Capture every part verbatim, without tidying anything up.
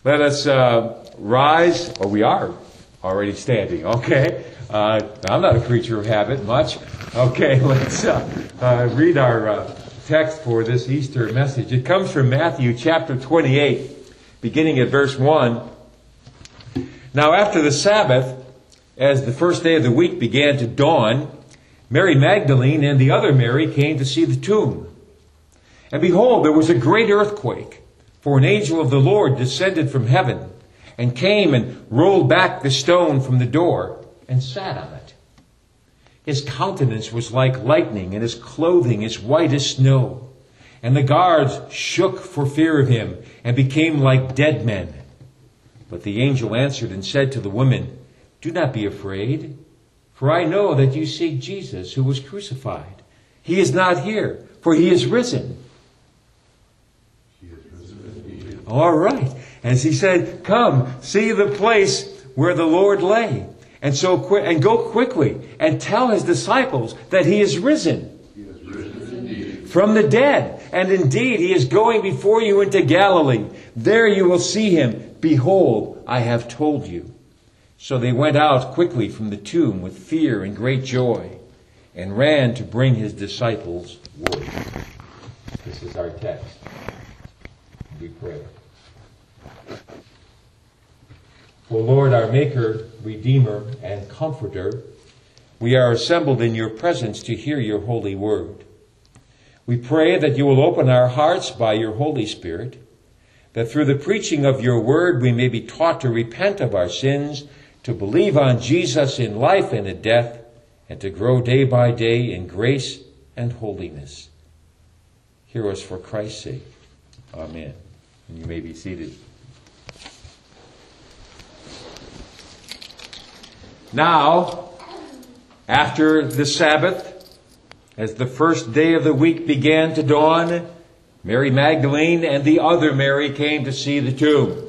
Let us uh, rise, or we are already standing, okay? Uh, I'm not a creature of habit much. Okay, let's uh, uh, read our uh, text for this Easter message. It comes from Matthew chapter twenty-eight, beginning at verse one. Now after the Sabbath, as the first day of the week began to dawn, Mary Magdalene and the other Mary came to see the tomb. And behold, there was a great earthquake, for an angel of the Lord descended from heaven, and came and rolled back the stone from the door, and sat on it. His countenance was like lightning, and his clothing as white as snow. And the guards shook for fear of him, and became like dead men. But the angel answered and said to the women, "Do not be afraid, for I know that you seek Jesus who was crucified. He is not here, for he is risen." All right. As he said, "Come, see the place where the Lord lay, and so qui- and go quickly and tell his disciples that he is risen, he is risen indeed. from the dead. And indeed, he is going before you into Galilee. There you will see him. Behold, I have told you." So they went out quickly from the tomb with fear and great joy, and ran to bring his disciples word. This is our text. We pray. O Lord, our Maker, Redeemer, and Comforter, we are assembled in your presence to hear your holy word. We pray that you will open our hearts by your Holy Spirit, that through the preaching of your word we may be taught to repent of our sins, to believe on Jesus in life and in death, and to grow day by day in grace and holiness. Hear us for Christ's sake. Amen. And you may be seated. Now, after the Sabbath, as the first day of the week began to dawn, Mary Magdalene and the other Mary came to see the tomb.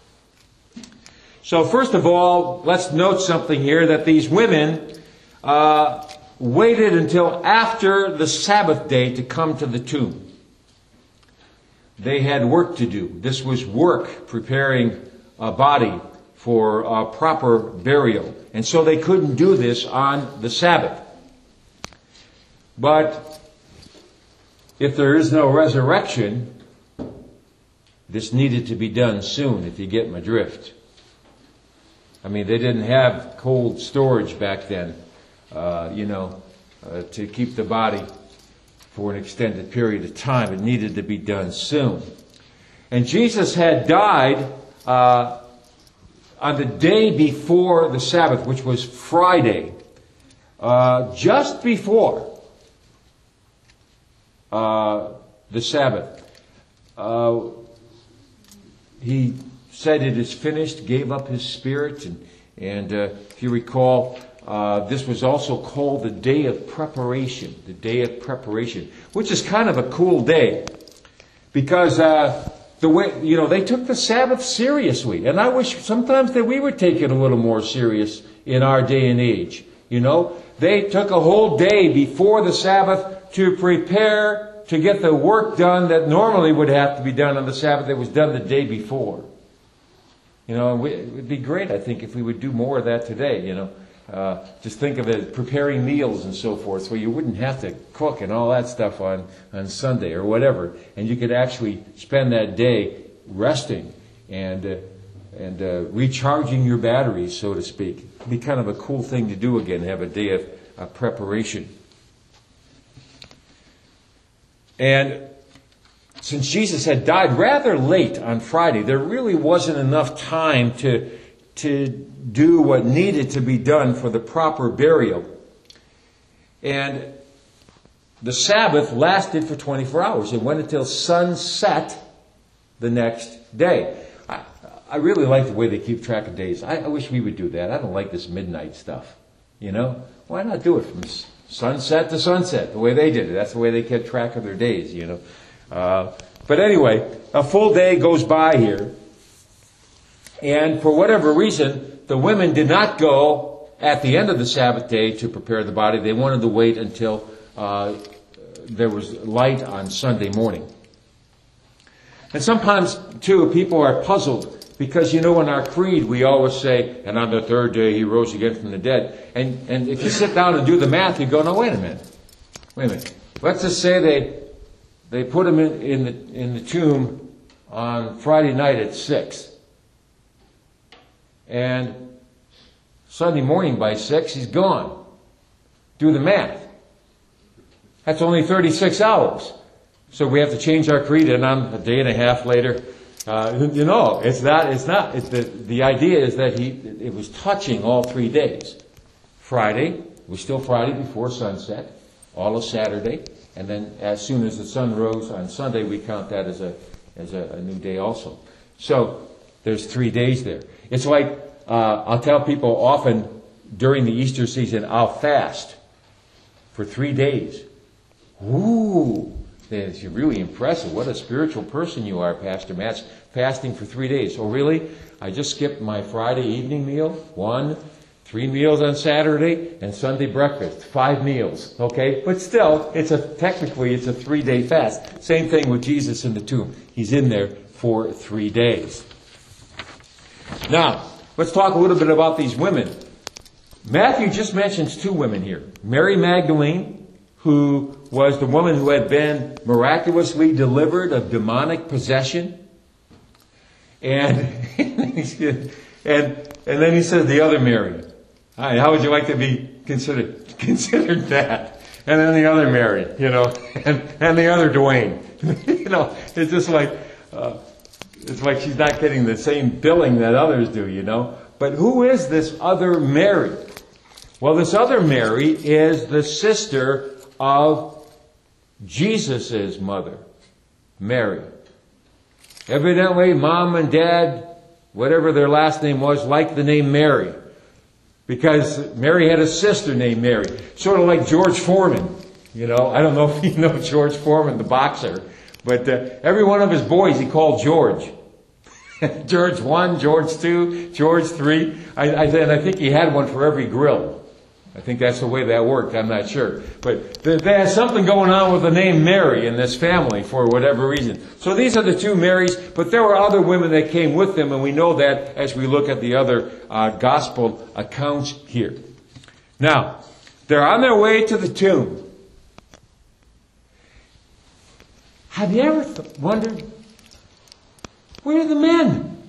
So first of all, let's note something here, that these women uh, waited until after the Sabbath day to come to the tomb. They had work to do. This was work, preparing a body for a proper burial. And so they couldn't do this on the Sabbath. But if there is no resurrection, this needed to be done soon, if you get my drift. I mean, they didn't have cold storage back then, uh, you know, uh, to keep the body for an extended period of time. It needed to be done soon. And Jesus had died uh, on the day before the Sabbath, which was Friday, uh, just before uh, the Sabbath. Uh, he said, "It is finished," gave up his spirit. And, and uh, if you recall, uh, this was also called the Day of Preparation, the Day of Preparation, which is kind of a cool day because uh, the way, you know, they took the Sabbath seriously. And I wish sometimes that we would take it a little more serious in our day and age. You know, they took a whole day before the Sabbath to prepare to get the work done that normally would have to be done on the Sabbath that was done the day before. You know, we, it would be great, I think, if we would do more of that today, you know. Uh, just think of it as preparing meals and so forth, so you wouldn't have to cook and all that stuff on, on Sunday or whatever. And you could actually spend that day resting and uh, and uh, recharging your batteries, so to speak. It'd be kind of a cool thing to do again, have a day of uh, preparation. And since Jesus had died rather late on Friday, there really wasn't enough time to to do what needed to be done for the proper burial. And the Sabbath lasted for twenty-four hours. It went until sunset the next day. I, I really like the way they keep track of days. I, I wish we would do that. I don't like this midnight stuff. You know? Why not do it from sunset to sunset, the way they did it? That's the way they kept track of their days, you know. Uh, but anyway, a full day goes by here. And for whatever reason, the women did not go at the end of the Sabbath day to prepare the body. They wanted to wait until uh, there was light on Sunday morning. And sometimes, too, people are puzzled Because, you know, in our creed, we always say, and on the third day he rose again from the dead. And, and if you sit down and do the math, you go, no, wait a minute. Wait a minute. Let's just say they, they put him in, in the, in the tomb on Friday night at six. And Sunday morning by six, he's gone. Do the math. That's only thirty-six hours. So we have to change our creed, and on a day and a half later, uh, you know, it's not, it's not, it's the, the idea is that he, it was touching all three days. Friday, it was still Friday before sunset, all of Saturday, and then as soon as the sun rose on Sunday, we count that as a, as a, a new day also. So, there's three days there. It's like, uh, I'll tell people often during the Easter season, I'll fast for three days. Ooh! It's really impressive. What a spiritual person you are, Pastor Matt. Fasting for three days. Oh, really? I just skipped my Friday evening meal. One. Three meals on Saturday. And Sunday breakfast. Five meals. Okay? But still, it's a technically, it's a three-day fast. Same thing with Jesus in the tomb. He's in there for three days. Now, let's talk a little bit about these women. Matthew just mentions two women here. Mary Magdalene, who was the woman who had been miraculously delivered of demonic possession. And, and, and then he said the other Mary. Hi, how would you like to be considered, considered that? And then the other Mary, you know, and, and the other Dwayne. You know, it's just like, uh, it's like she's not getting the same billing that others do, you know. But who is this other Mary? Well, this other Mary is the sister of Jesus' mother, Mary. Evidently, mom and dad, whatever their last name was, liked the name Mary. Because Mary had a sister named Mary. Sort of like George Foreman. You know, I don't know if you know George Foreman, the boxer. But uh, every one of his boys he called George. George one, George two, George three. I, I, and I think he had one for every grill. I think that's the way that worked. I'm not sure. But there's something going on with the name Mary in this family for whatever reason. So these are the two Marys, but there were other women that came with them, and we know that as we look at the other uh, gospel accounts here. Now, they're on their way to the tomb. Have you ever th- wondered, where are the men?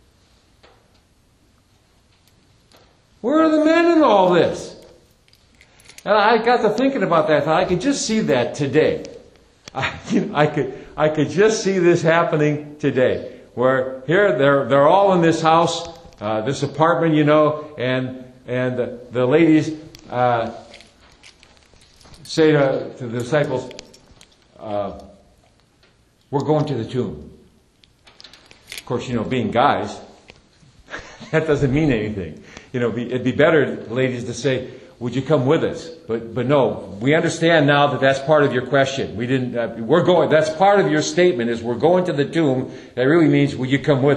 Where are the men in all this? And I got to thinking about that. I thought I could just see that today. I, you know, I could, I could just see this happening today. Where here they're they're all in this house, uh, this apartment, you know, and and the, the ladies uh, say to, to the disciples, uh, "We're going to the tomb." Of course, you know, being guys, that doesn't mean anything. You know, it'd be better, ladies, to say, would you come with us? But but no, we understand now that that's part of your question. We didn't. Uh, we're going. That's part of your statement. Is we're going to the tomb. That really means, will you come with us?